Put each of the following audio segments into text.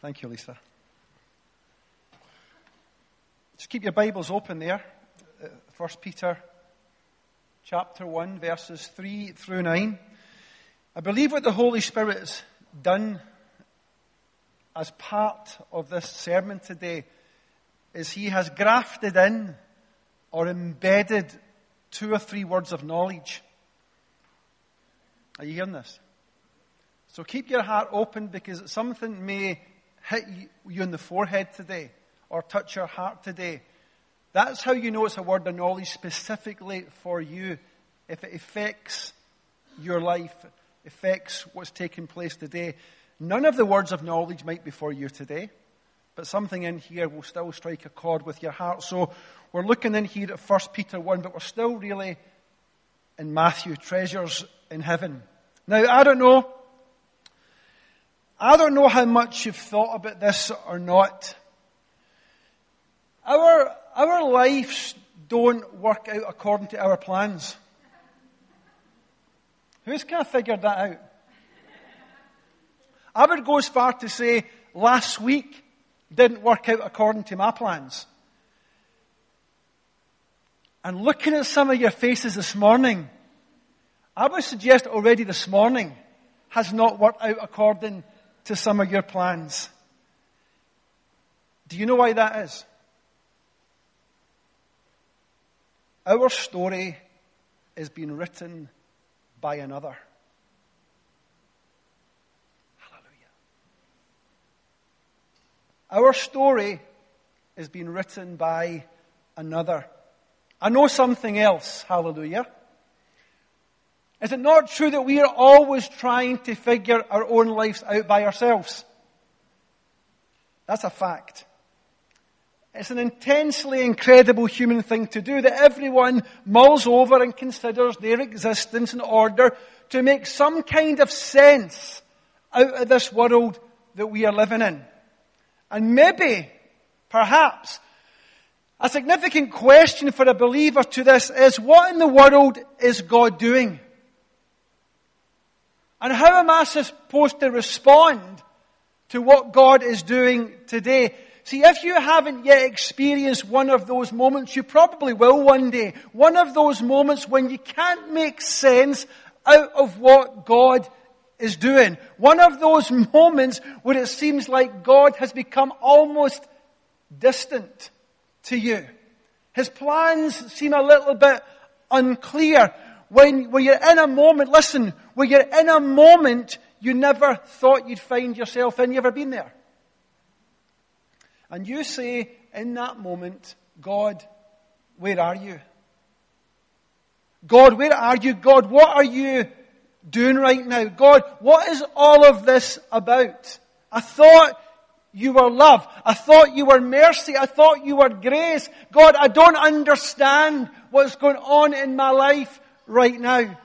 Thank you, Lisa. Just keep your Bibles open there. 1 Peter chapter 1, verses 3 through 9. I believe what the Holy Spirit has done as part of this sermon today is He has grafted in or embedded 2 or 3 words of knowledge. Are you hearing this? So keep your heart open, because something may hit you in the forehead today or touch your heart today. That's how you know it's a word of knowledge specifically for you. If it affects your life, affects what's taking place today. None of the words of knowledge might be for you today, but something in here will still strike a chord with your heart. So we're looking in here at 1 Peter 1, but we're still really in Matthew, treasures in heaven. Now, I don't know how much you've thought about this or not. Our lives don't work out according to our plans. Who's kind of figured that out? I would go as far to say last week didn't work out according to my plans. And looking at some of your faces this morning, I would suggest already this morning has not worked out according to some of your plans. Do you know why that is? Our story is being written by another. Hallelujah. Our story is being written by another. I know something else. Hallelujah. Is it not true that we are always trying to figure our own lives out by ourselves? That's a fact. It's an intensely incredible human thing to do, that everyone mulls over and considers their existence in order to make some kind of sense out of this world that we are living in. And maybe, perhaps, a significant question for a believer to this is, what in the world is God doing? And how am I supposed to respond to what God is doing today? See, if you haven't yet experienced one of those moments, you probably will one day. One of those moments when you can't make sense out of what God is doing. One of those moments where it seems like God has become almost distant to you. His plans seem a little bit unclear. When you're in a moment, listen, when you're in a moment you never thought you'd find yourself in. You ever been there? And you say in that moment, God, where are you? God, where are you? God, what are you doing right now? God, what is all of this about? I thought you were love. I thought you were mercy. I thought you were grace. God, I don't understand what's going on in my life right now.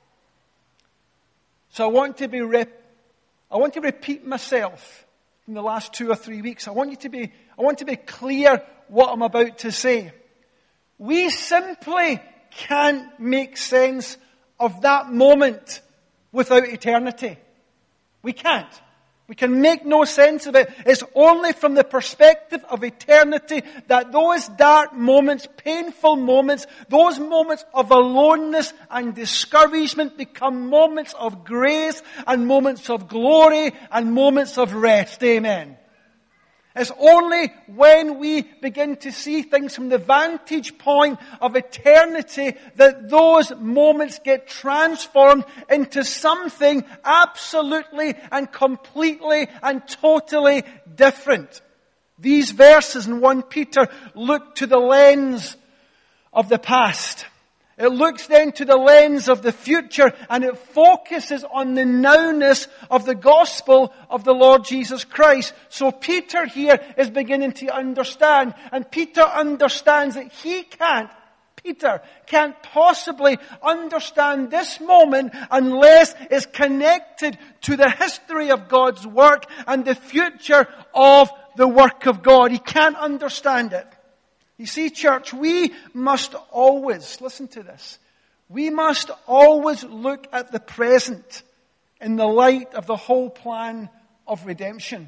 So I want to repeat myself in the last 2 or 3 weeks. I want to be clear what I'm about to say. We simply can't make sense of that moment without eternity. We can't. We can make no sense of it. It's only from the perspective of eternity that those dark moments, painful moments, those moments of aloneness and discouragement become moments of grace and moments of glory and moments of rest. Amen. It's only when we begin to see things from the vantage point of eternity that those moments get transformed into something absolutely and completely and totally different. These verses in 1 Peter look to the lens of the past. It looks then to the lens of the future, and it focuses on the nowness of the gospel of the Lord Jesus Christ. So Peter here is beginning to understand, and Peter understands that Peter can't possibly understand this moment unless it's connected to the history of God's work and the future of the work of God. He can't understand it. You see, church, we must always, listen to this, we must always look at the present in the light of the whole plan of redemption.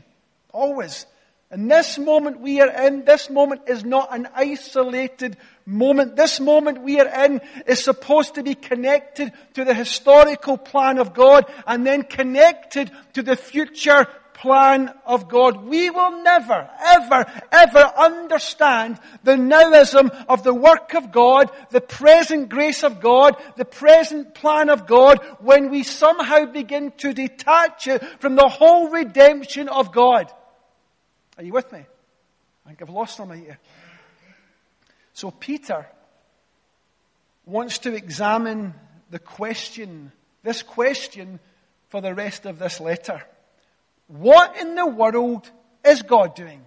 Always. And this moment we are in, this moment is not an isolated moment. This moment we are in is supposed to be connected to the historical plan of God and then connected to the future plan of God. We will never, ever, ever understand the nowism of the work of God, the present grace of God, the present plan of God, when we somehow begin to detach it from the whole redemption of God. Are you with me? I think I've lost some of you. So Peter wants to examine this question for the rest of this letter. What in the world is God doing?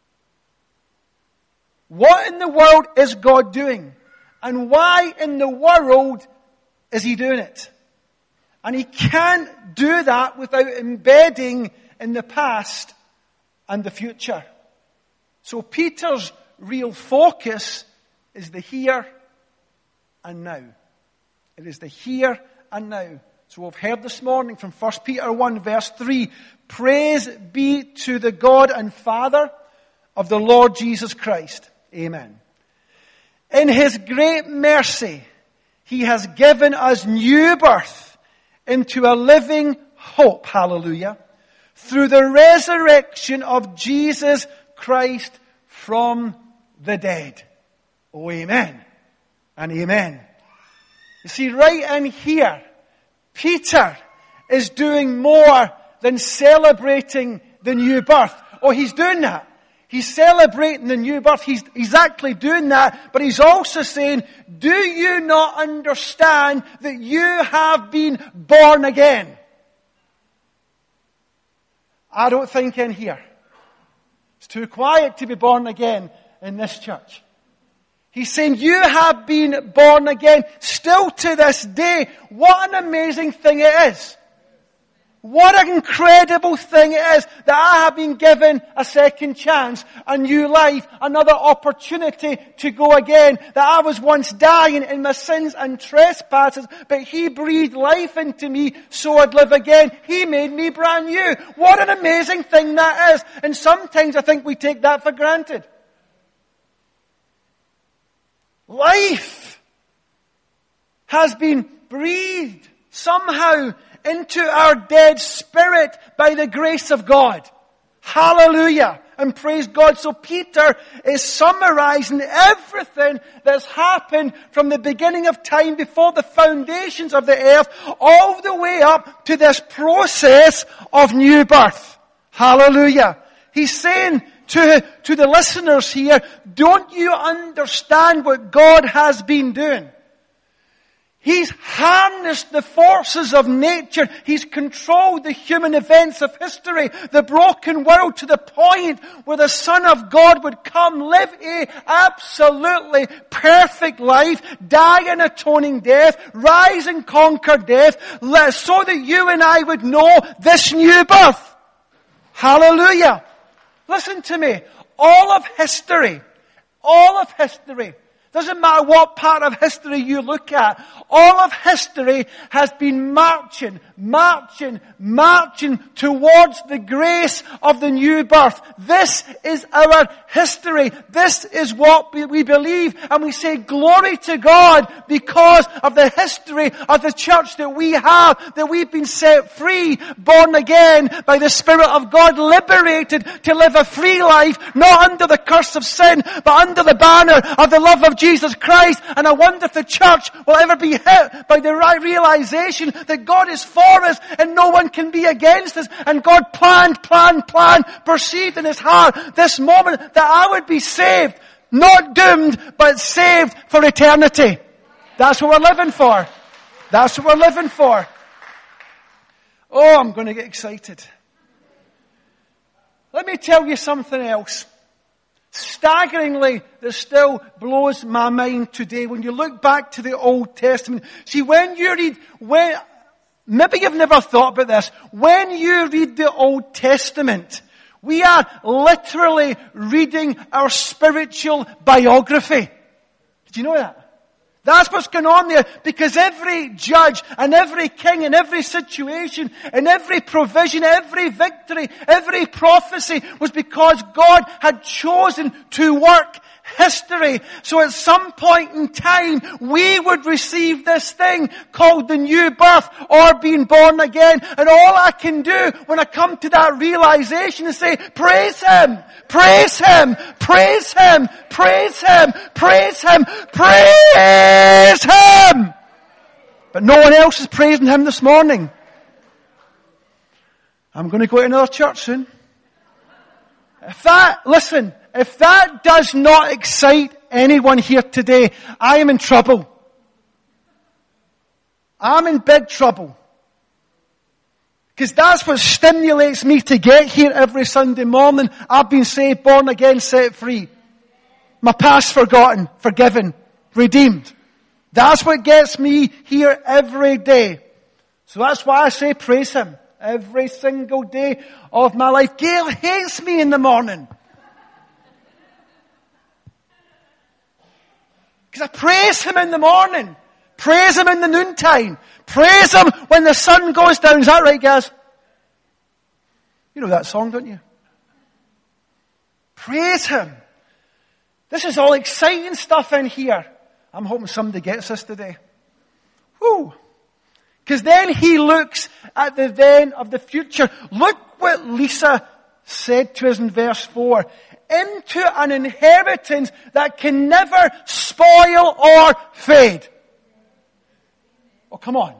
What in the world is God doing? And why in the world is He doing it? And He can't do that without embedding in the past and the future. So Peter's real focus is the here and now. It is the here and now. So we've heard this morning from 1 Peter 1 verse 3, praise be to the God and Father of the Lord Jesus Christ. Amen. In His great mercy, He has given us new birth into a living hope. Hallelujah. Through the resurrection of Jesus Christ from the dead. Oh, amen. And amen. You see, right in here, Peter is doing more than celebrating the new birth. Oh, he's doing that. He's celebrating the new birth. He's actually doing that. But he's also saying, do you not understand that you have been born again? I don't think in here. It's too quiet to be born again in this church. He's saying, you have been born again. Still to this day, what an amazing thing it is. What an incredible thing it is that I have been given a second chance, a new life, another opportunity to go again. That I was once dying in my sins and trespasses, but He breathed life into me so I'd live again. He made me brand new. What an amazing thing that is. And sometimes I think we take that for granted. Life has been breathed somehow into our dead spirit by the grace of God. Hallelujah. And praise God. So Peter is summarizing everything that's happened from the beginning of time before the foundations of the earth all the way up to this process of new birth. Hallelujah. He's saying to the listeners here, don't you understand what God has been doing? He's harnessed the forces of nature. He's controlled the human events of history, the broken world, to the point where the Son of God would come, live a absolutely perfect life, die an atoning death, rise and conquer death, so that you and I would know this new birth. Hallelujah. Listen to me. All of history, doesn't matter what part of history you look at, all of history has been marching towards the grace of the new birth. This is our history. This is what we believe. And we say glory to God because of the history of the church that we have, that we've been set free, born again by the Spirit of God, liberated to live a free life, not under the curse of sin, but under the banner of the love of Jesus Christ. And I wonder if the church will ever be hit by the right realization that God is for us and no one can be against us. And God planned, perceived in His heart this moment that I would be saved, not doomed, but saved for eternity. That's what we're living for. That's what we're living for. Oh, I'm going to get excited. Let me tell you something else. Staggeringly, that still blows my mind today. When you look back to the Old Testament, see, when you read, maybe you've never thought about this, when you read the Old Testament, we are literally reading our spiritual biography. Did you know that? That's what's going on there. Because every judge and every king in every situation and every provision, every victory, every prophecy was because God had chosen to work history. So at some point in time, we would receive this thing called the new birth or being born again. And all I can do when I come to that realization is say, praise Him, praise Him, praise Him, praise Him, praise Him, praise Him. But no one else is praising Him this morning. I'm going to go to another church soon. If that does not excite anyone here today, I am in trouble. I'm in big trouble. Because that's what stimulates me to get here every Sunday morning. I've been saved, born again, set free. My past forgotten, forgiven, redeemed. That's what gets me here every day. So that's why I say praise Him every single day of my life. Gail hates me in the morning. Because I praise Him in the morning. Praise Him in the noontime. Praise Him when the sun goes down. Is that right, guys? You know that song, don't you? Praise Him. This is all exciting stuff in here. I'm hoping somebody gets this today. Woo! Because then He looks at the then of the future. Look what Lisa said to us in verse 4. Into an inheritance that can never spoil or fade. Oh, come on.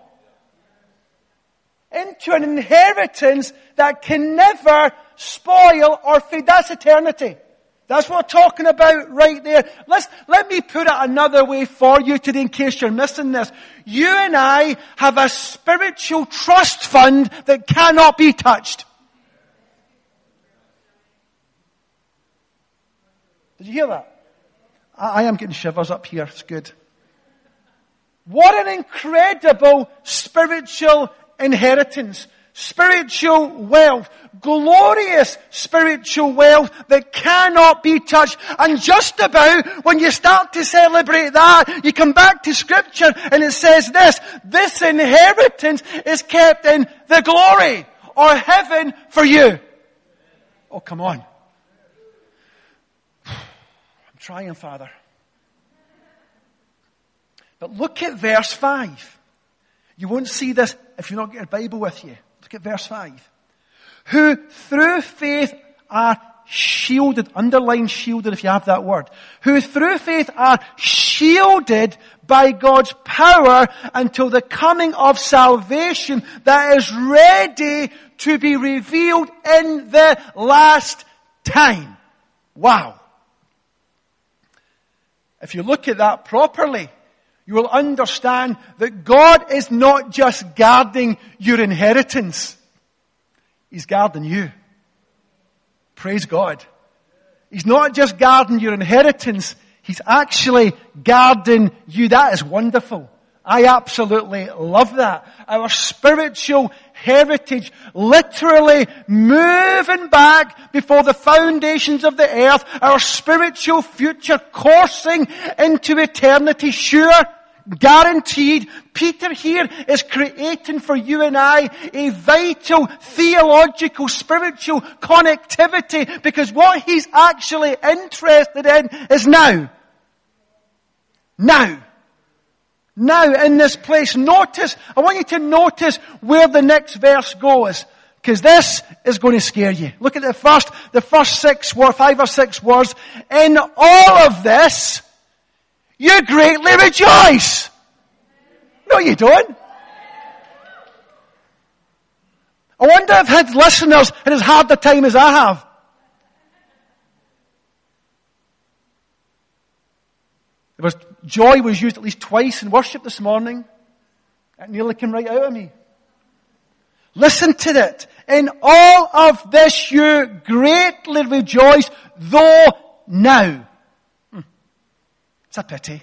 Into an inheritance that can never spoil or fade. That's eternity. That's what we're talking about right there. Let me put it another way for you today in case you're missing this. You and I have a spiritual trust fund that cannot be touched. Did you hear that? I am getting shivers up here. It's good. What an incredible spiritual inheritance. Spiritual wealth. Glorious spiritual wealth that cannot be touched. And just about when you start to celebrate that, you come back to Scripture and it says this inheritance is kept in the glory or heaven for you. Oh, come on. I'm trying, Father. But look at verse 5. You won't see this if you're not got your Bible with you. Look at verse 5. Who through faith are shielded, underline shielded if you have that word. Who through faith are shielded by God's power until the coming of salvation that is ready to be revealed in the last time. Wow. If you look at that properly, you will understand that God is not just guarding your inheritance. He's guarding you. Praise God. He's not just guarding your inheritance. He's actually guarding you. That is wonderful. I absolutely love that. Our spiritual heritage literally moving back before the foundations of the earth. Our spiritual future coursing into eternity. Sure, guaranteed. Peter here is creating for you and I a vital theological spiritual connectivity because what he's actually interested in is now. Now. Now in this place. Notice, I want you to notice where the next verse goes. Because this is going to scare you. Look at the first 5 or 6 words. In all of this, you greatly rejoice. No, you don't. I wonder if his listeners had as hard a time as I have. Joy was used at least twice in worship this morning. It nearly came right out of me. Listen to it. In all of this you greatly rejoice, though now. It's a pity.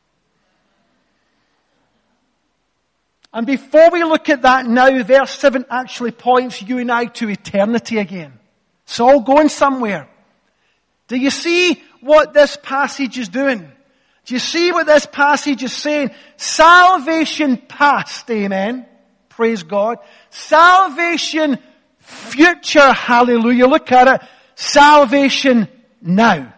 And before we look at that now, verse 7 actually points you and I to eternity again. It's all going somewhere. Do you see what this passage is doing? Do you see what this passage is saying? Salvation past, amen. Praise God. Salvation future, hallelujah. Look at it. Salvation now.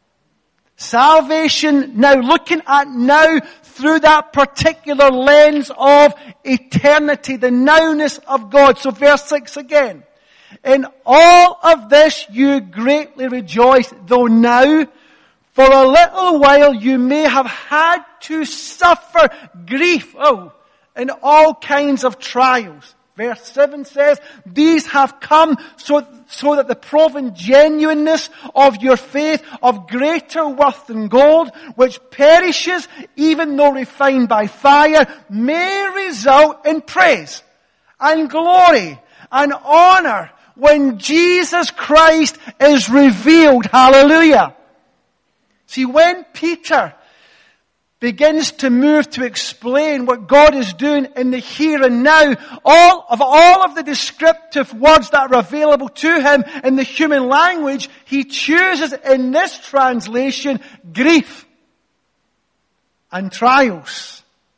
Salvation now. Looking at now through that particular lens of eternity, the nowness of God. So verse 6 again. In all of this you greatly rejoice, though now, for a little while you may have had to suffer grief, in all kinds of trials. Verse 7 says, these have come so that the proven genuineness of your faith, of greater worth than gold, which perishes even though refined by fire, may result in praise and glory and honor when Jesus Christ is revealed. Hallelujah. See, when Peter begins to move to explain what God is doing in the here and now, all of the descriptive words that are available to him in the human language, he chooses in this translation grief and trials.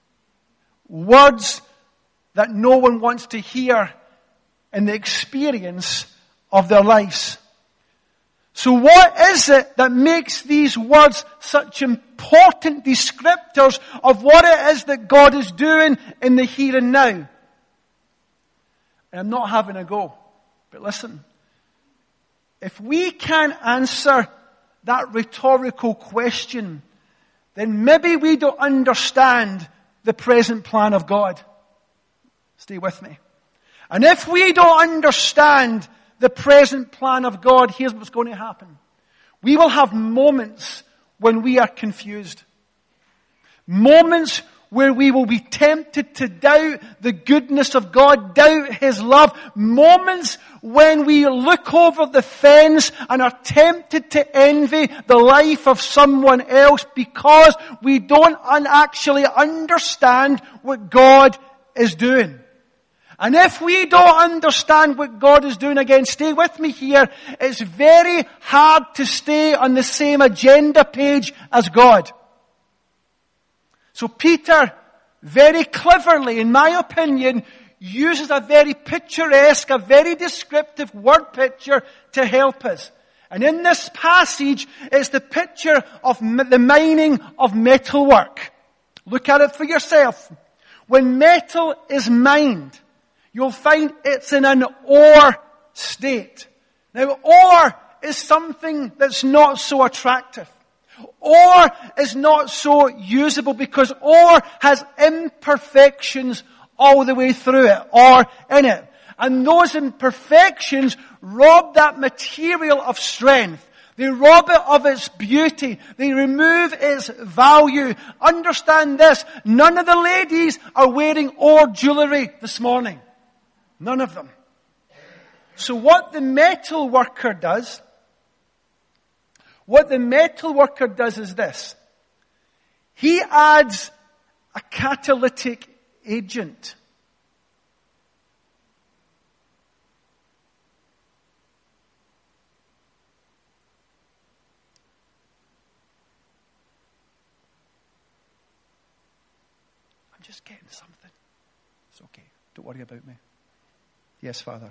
Words that no one wants to hear in the experience of their lives. So what is it that makes these words such important descriptors of what it is that God is doing in the here and now? And I'm not having a go, but listen. If we can't answer that rhetorical question, then maybe we don't understand the present plan of God. Stay with me. And if we don't understand the present plan of God, here's what's going to happen. We will have moments when we are confused. Moments where we will be tempted to doubt the goodness of God, doubt His love. Moments when we look over the fence and are tempted to envy the life of someone else because we don't actually understand what God is doing. And if we don't understand what God is doing, again, stay with me here, it's very hard to stay on the same agenda page as God. So Peter, very cleverly, in my opinion, uses a very picturesque, a very descriptive word picture to help us. And in this passage, it's the picture of the mining of metalwork. Look at it for yourself. When metal is mined, you'll find it's in an ore state. Now, ore is something that's not so attractive. Ore is not so usable because ore has imperfections all the way through it, or in it. And those imperfections rob that material of strength. They rob it of its beauty. They remove its value. Understand this, none of the ladies are wearing ore jewelry this morning. None of them. So what the metal worker does is this. He adds a catalytic agent. I'm just getting something. It's okay. Don't worry about me. Yes, Father.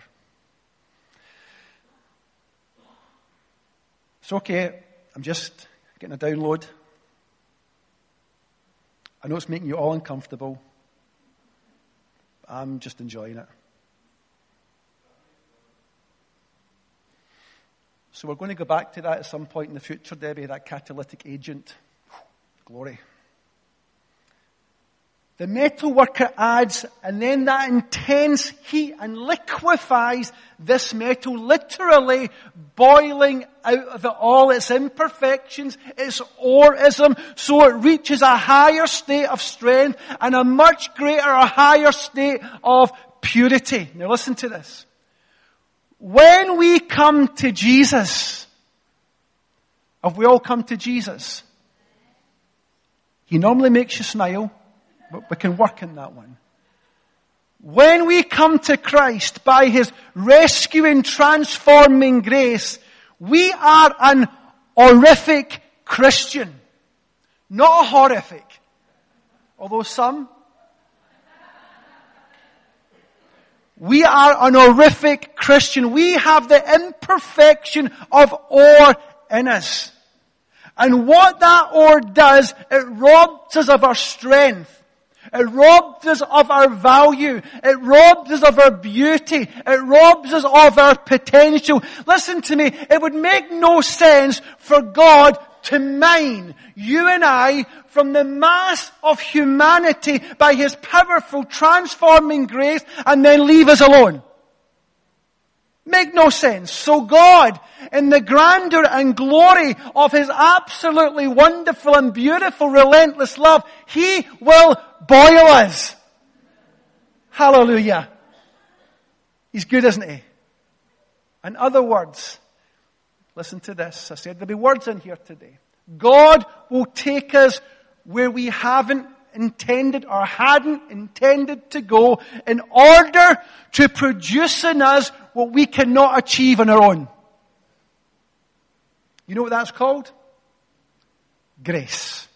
It's okay. I'm just getting a download. I know it's making you all uncomfortable. I'm just enjoying it. So we're going to go back to that at some point in the future, Debbie, that catalytic agent. Glory. The metal worker adds, and then that intense heat and liquefies this metal, literally boiling out of it all its imperfections, its oreism, so it reaches a higher state of strength and a much greater, a higher state of purity. Now listen to this. When we come to Jesus, have we all come to Jesus? He normally makes you smile. But we can work in that one. When we come to Christ by His rescuing, transforming grace, we are an honorific Christian. Not a horrific. Although some. We are an horrific Christian. We have the imperfection of ore in us. And what that ore does, it robs us of our strength. It robs us of our value. It robs us of our beauty. It robs us of our potential. Listen to me. It would make no sense for God to mine you and I from the mass of humanity by His powerful transforming grace and then leave us alone. Make no sense. So God, in the grandeur and glory of His absolutely wonderful and beautiful relentless love, He will boil us. Hallelujah. He's good, isn't He? In other words, listen to this. I said there'll be words in here today. God will take us where we haven't intended or hadn't intended to go in order to produce in us what we cannot achieve on our own. You know what that's called? Grace.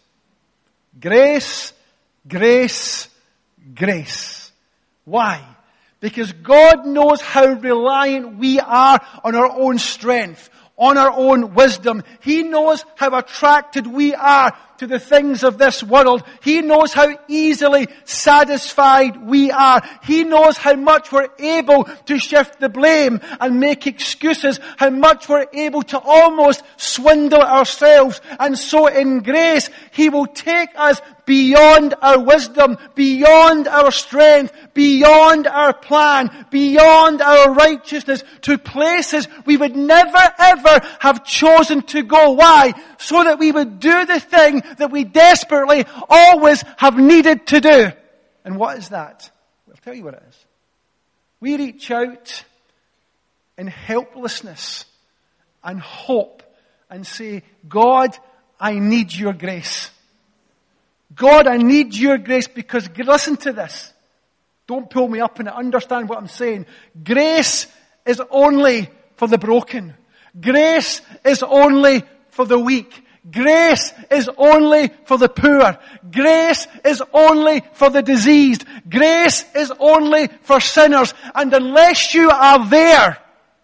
Grace, grace, grace. Why? Because God knows how reliant we are on our own strength, on our own wisdom. He knows how attracted we are to the things of this world. He knows how easily satisfied we are. He knows how much we're able to shift the blame and make excuses, how much we're able to almost swindle ourselves. And so in grace, He will take us beyond our wisdom, beyond our strength, beyond our plan, beyond our righteousness, to places we would never ever have chosen to go. Why? So that we would do the thing that we desperately always have needed to do. And what is that? I'll tell you what it is. We reach out in helplessness and hope and say, God, I need your grace. God, I need your grace because, listen to this. Don't pull me up in it. Understand what I'm saying. Grace is only for the broken. Grace is only for the weak. Grace is only for the poor. Grace is only for the diseased. Grace is only for sinners. And unless you are there,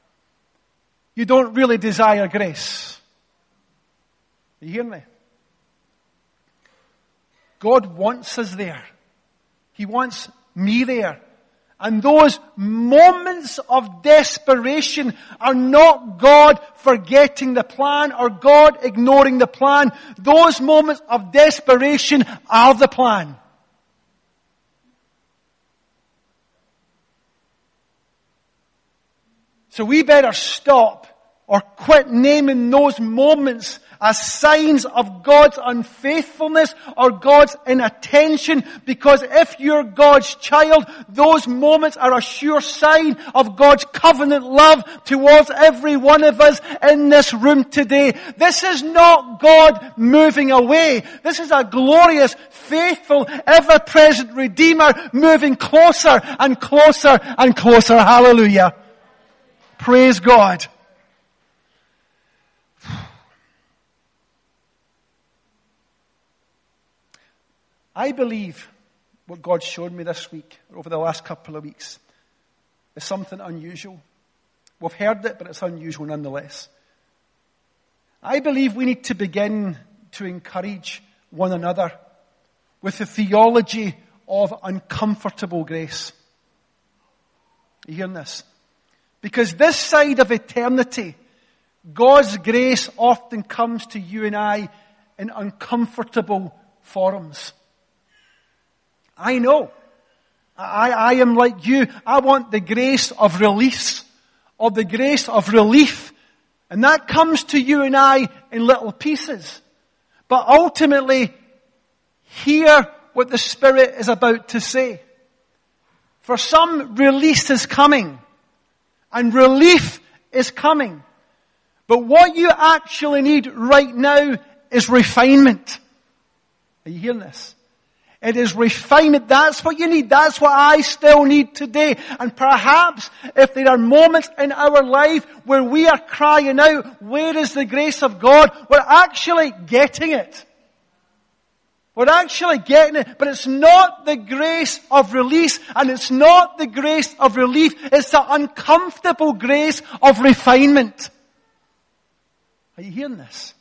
you don't really desire grace. You hear me? God wants us there. He wants me there. And those moments of desperation are not God forgetting the plan or God ignoring the plan. Those moments of desperation are the plan. So we better stop or quit naming those moments as signs of God's unfaithfulness or God's inattention, because if you're God's child, those moments are a sure sign of God's covenant love towards every one of us in this room today. This is not God moving away. This is a glorious, faithful, ever-present Redeemer moving closer and closer and closer. Hallelujah. Praise God. I believe what God showed me this week, over the last couple of weeks, is something unusual. We've heard it, but it's unusual nonetheless. I believe we need to begin to encourage one another with the theology of uncomfortable grace. Are you hearing this? Because this side of eternity, God's grace often comes to you and I in uncomfortable forums. I know. I am like you. I want the grace of release, or the grace of relief. And that comes to you and I in little pieces. But ultimately, hear what the Spirit is about to say. For some, release is coming. And relief is coming. But what you actually need right now is refinement. Are you hearing this? It is refinement. That's what you need. That's what I still need today. And perhaps if there are moments in our life where we are crying out, where is the grace of God? We're actually getting it. We're actually getting it, but it's not the grace of release, and it's not the grace of relief. It's the uncomfortable grace of refinement. Are you hearing this?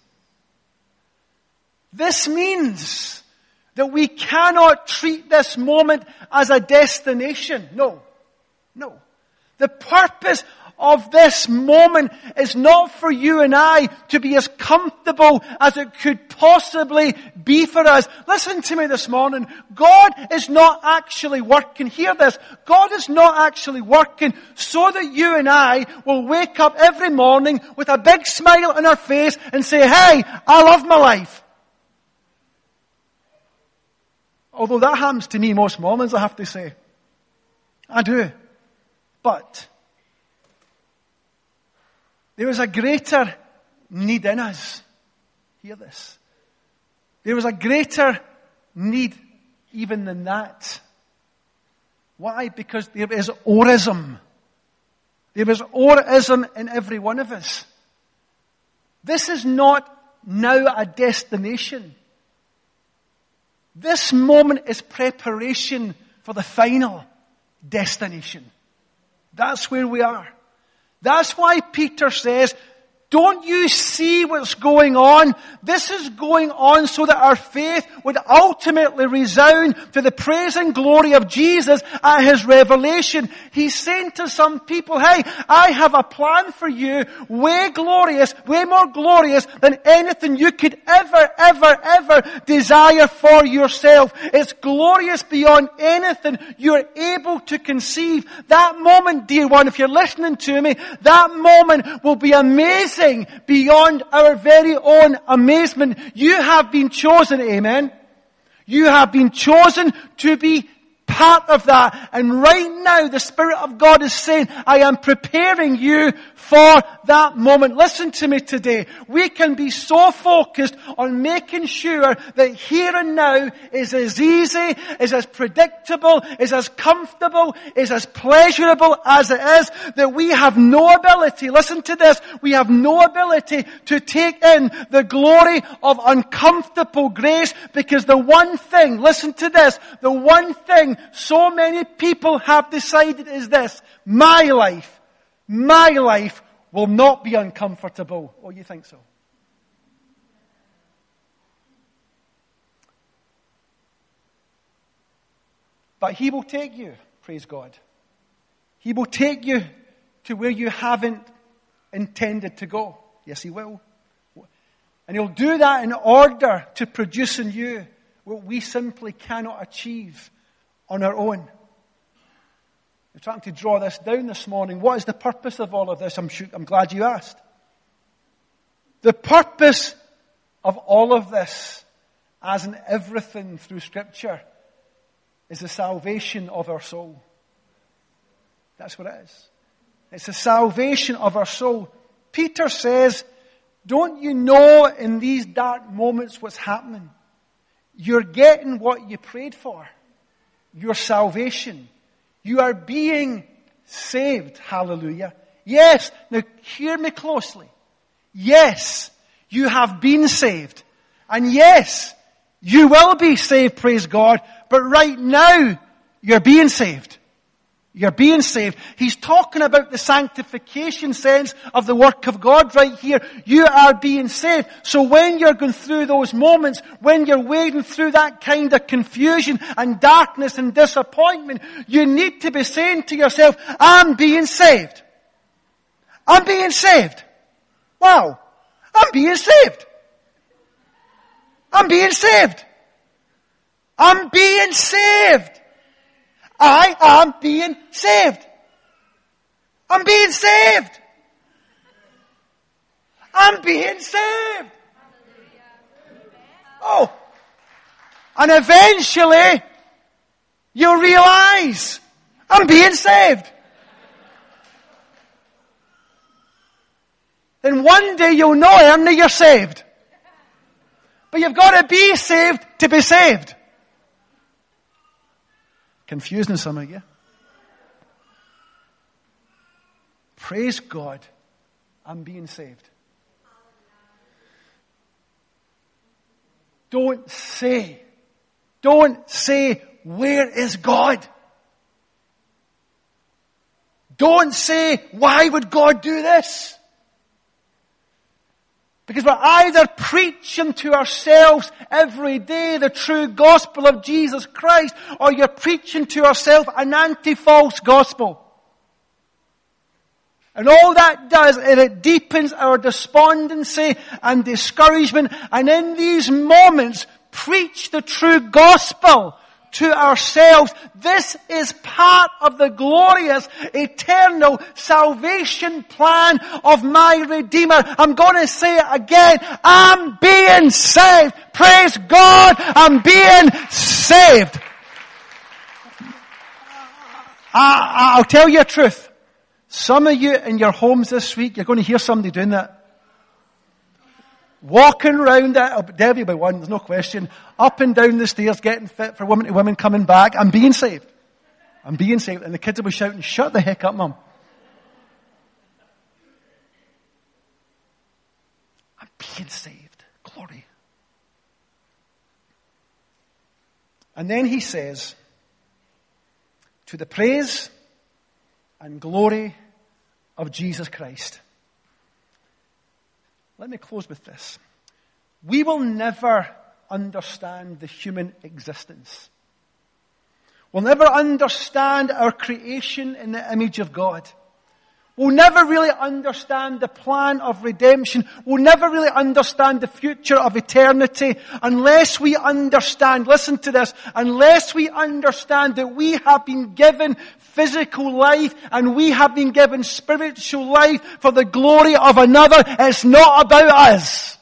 This means that we cannot treat this moment as a destination. No. The purpose of this moment is not for you and I to be as comfortable as it could possibly be for us. Listen to me this morning. God is not actually working. Hear this. God is not actually working so that you and I will wake up every morning with a big smile on our face and say, hey, I love my life. Although that happens to me most mornings, I have to say. I do. But there is a greater need in us. Hear this. There is a greater need even than that. Why? Because there is orism. There is orism in every one of us. This is not now a destination. This moment is preparation for the final destination. That's where we are. That's why Peter says, don't you see what's going on? This is going on so that our faith would ultimately resound to the praise and glory of Jesus at His revelation. He's saying to some people, hey, I have a plan for you way more glorious than anything you could ever desire for yourself. It's glorious beyond anything you're able to conceive. That moment, dear one, if you're listening to me, that moment will be amazing. Beyond our very own amazement. You have been chosen, amen? You have been chosen to be part of that. And right now, the Spirit of God is saying, I am preparing you for that moment. Listen to me today. We can be so focused on making sure that here and now is as easy, is as predictable, is as comfortable, is as pleasurable as it is, that we have no ability, listen to this, we have no ability to take in the glory of uncomfortable grace, because the one thing, listen to this, the one thing so many people have decided is this: my life will not be uncomfortable. Oh, you think so? But He will take you, praise God. He will take you to where you haven't intended to go. Yes, He will. And He'll do that in order to produce in you what we simply cannot achieve on our own. I'm trying to draw this down this morning. What is the purpose of all of this? I'm glad you asked. The purpose of all of this, as in everything through Scripture, is the salvation of our soul. That's what it is. It's the salvation of our soul. Peter says, don't you know in these dark moments what's happening? You're getting what you prayed for. Your salvation. You are being saved. Hallelujah. Yes. Now hear me closely. Yes, you have been saved. And yes, you will be saved, praise God. But right now, you're being saved. You're being saved. He's talking about the sanctification sense of the work of God right here. You are being saved. So when you're going through those moments, when you're wading through that kind of confusion and darkness and disappointment, you need to be saying to yourself, I'm being saved. I'm being saved. Wow. I'm being saved. I'm being saved. I'm being saved. I am being saved. I'm being saved. I'm being saved. Oh. And eventually, you'll realize, I'm being saved. Then one day you'll know, Ernie, you're saved. But you've got to be saved to be saved. Confusing some of you. Praise God, I'm being saved. Don't say Don't say, where is God? Don't say, why would God do this? Because we're either preaching to ourselves every day the true gospel of Jesus Christ, or you're preaching to yourself an anti-false gospel. And all that does is it deepens our despondency and discouragement. And in these moments, preach the true gospel to ourselves. This is part of the glorious, eternal salvation plan of my Redeemer. I'm going to say it again. I'm being saved. Praise God, I'm being saved. I'll tell you the truth. Some of you in your homes this week, you're going to hear somebody doing that. Walking around it, there'll be about one, there's no question. Up and down the stairs, getting fit for women to women, coming back. I'm being saved. I'm being saved. And the kids will be shouting, shut the heck up, Mum. I'm being saved. Glory. And then he says, to the praise and glory of Jesus Christ. Let me close with this. We will never understand the human existence. We'll never understand our creation in the image of God. We'll never really understand the plan of redemption. We'll never really understand the future of eternity unless we understand, listen to this, unless we understand that we have been given physical life and we have been given spiritual life for the glory of another. It's not about us.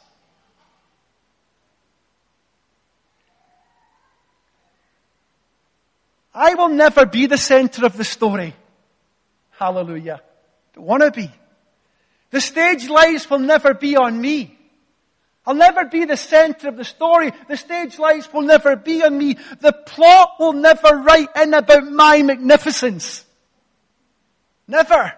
I will never be the center of the story. Hallelujah. Don't want to be. The stage lights will never be on me. I'll never be the center of the story. The stage lights will never be on me. The plot will never write in about my magnificence. Never.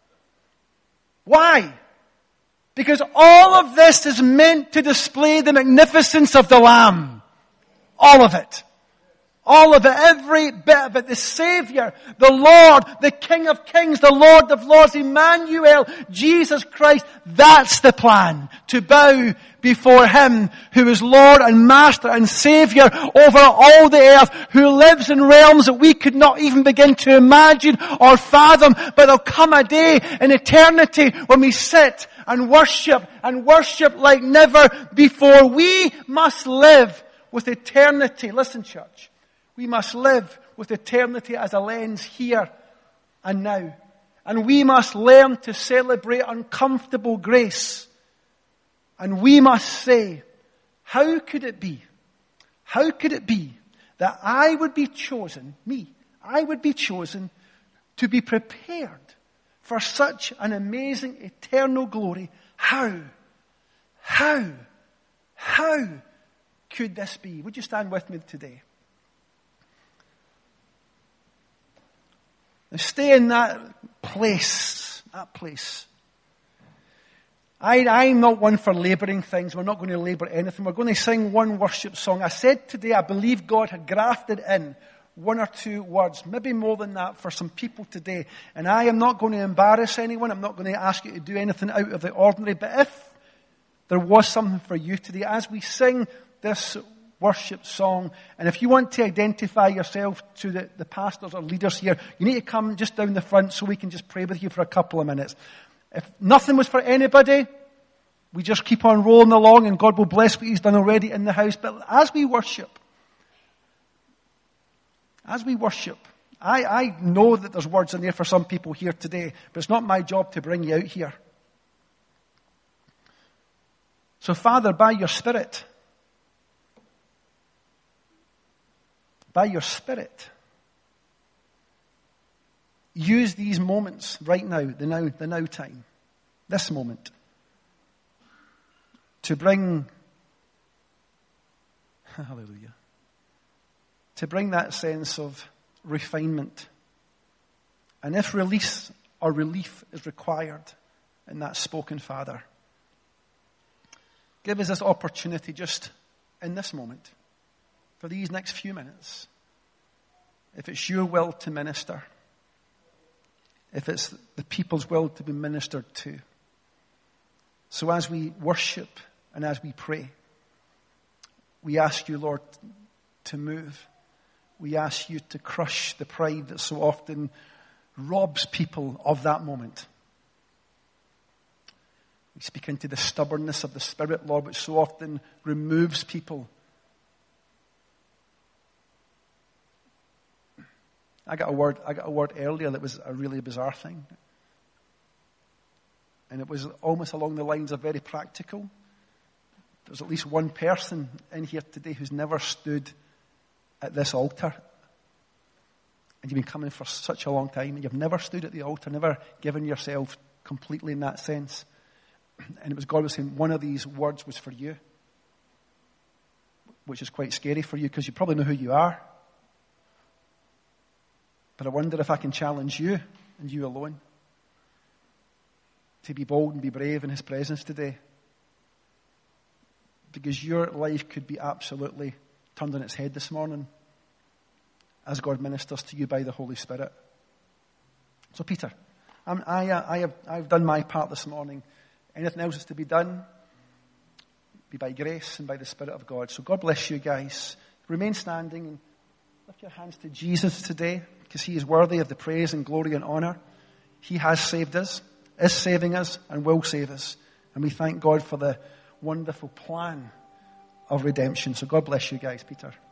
Why? Because all of this is meant to display the magnificence of the Lamb. All of it. All of it, every bit of it. The Savior, the Lord, the King of Kings, the Lord of Lords, Emmanuel, Jesus Christ. That's the plan. To bow before Him who is Lord and Master and Savior over all the earth, who lives in realms that we could not even begin to imagine or fathom. But there'll come a day in eternity when we sit and worship like never before. We must live with eternity. Listen, church. We must live with eternity as a lens here and now. And we must learn to celebrate uncomfortable grace. And we must say, how could it be? How could it be that I would be chosen, I would be chosen to be prepared for such an amazing eternal glory? How could this be? Would you stand with me today? And stay in that place. I'm not one for labouring things. We're not going to labour anything. We're going to sing one worship song. I said today I believe God had grafted in one or two words, maybe more than that, for some people today. And I am not going to embarrass anyone. I'm not going to ask you to do anything out of the ordinary. But if there was something for you today, as we sing this worship song, and if you want to identify yourself to the pastors or leaders here, you need to come just down the front so we can just pray with you for a couple of minutes. If nothing was for anybody, we just keep on rolling along and God will bless what He's done already in the house. But as we worship, I know that there's words in there for some people here today, but it's not my job to bring you out here. So Father, by your Spirit, use these moments right now, the now time, this moment, to bring, hallelujah, to bring that sense of refinement. And if release or relief is required in that spoken, Father, give us this opportunity just in this moment for these next few minutes, if it's your will to minister, if it's the people's will to be ministered to. So as we worship and as we pray, we ask you, Lord, to move. We ask you to crush the pride that so often robs people of that moment. We speak into the stubbornness of the Spirit, Lord, which so often removes people. I got a word earlier that was a really bizarre thing. And it was almost along the lines of very practical. There's at least one person in here today who's never stood at this altar. And you've been coming for such a long time, and you've never stood at the altar, never given yourself completely in that sense. And it was God was saying, one of these words was for you. Which is quite scary for you, because you probably know who you are. But I wonder if I can challenge you, and you alone, to be bold and be brave in His presence today. Because your life could be absolutely turned on its head this morning as God ministers to you by the Holy Spirit. So Peter, I've done my part this morning. Anything else is to be done, be by grace and by the Spirit of God. So God bless you guys. Remain standing and lift your hands to Jesus today, because He is worthy of the praise and glory and honor. He has saved us, is saving us, and will save us. And we thank God for the wonderful plan of redemption. So God bless you guys, Peter.